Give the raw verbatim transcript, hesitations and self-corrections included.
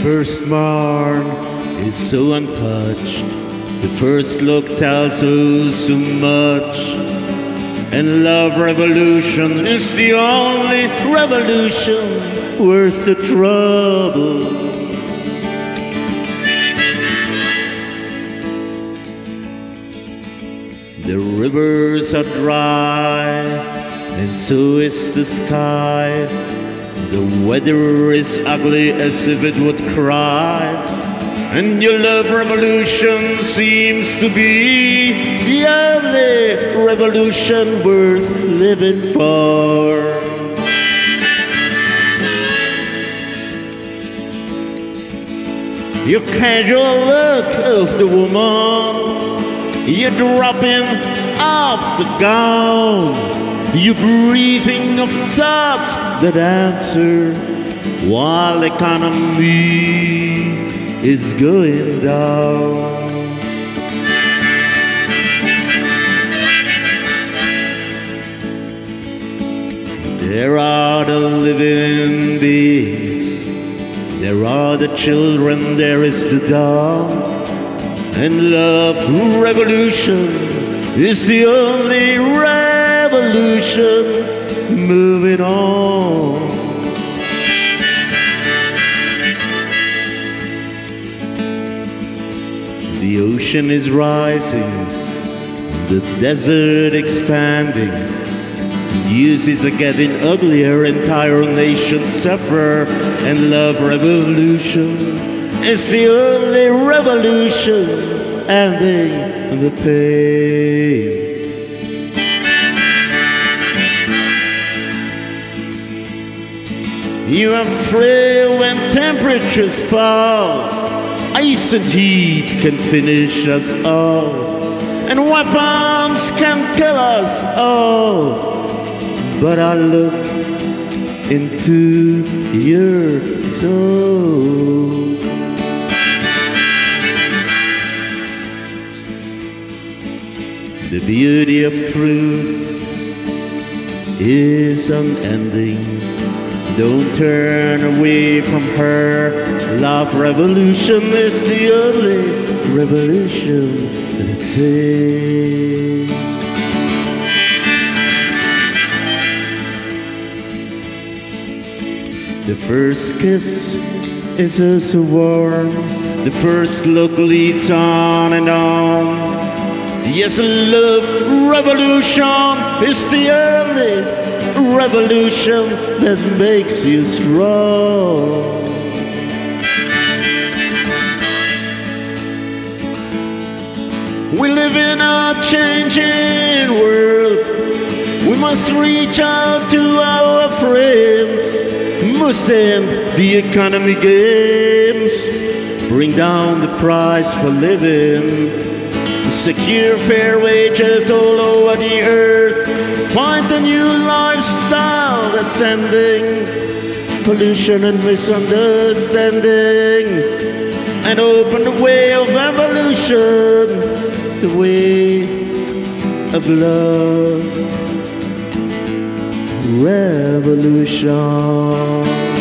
first morn is so untouched. The first look tells us so much. And love revolution is the only revolution worth the trouble. The rivers are dry, and so is the sky. The weather is ugly as if it would cry. And your love revolution seems to be the only revolution worth living for. Your casual look of the woman, you're dropping off the gown, you're breathing of thoughts that answer while economy is going down. There are the living beings, there are the children, there is the dawn. And love revolution is the only revolution moving on. The ocean is rising, the desert expanding. Uses are getting uglier, entire nations suffer, and love revolution is the only revolution ending the pain. You are frail when temperatures fall. Ice and heat can finish us all, and weapons can kill us all. But I look into your soul. The beauty of truth is unending. Don't turn away from her. Love revolution is the only revolution that saves. The first kiss is oh so warm. The first look leads on and on. Yes, love revolution is the only revolution that makes you strong. We live in a changing world. We must reach out to our friends. Must end the economy games. Bring down the price for living. Secure fair wages all over the earth. Find a new lifestyle that's ending pollution and misunderstanding, and open the way of evolution, the way of love revolution.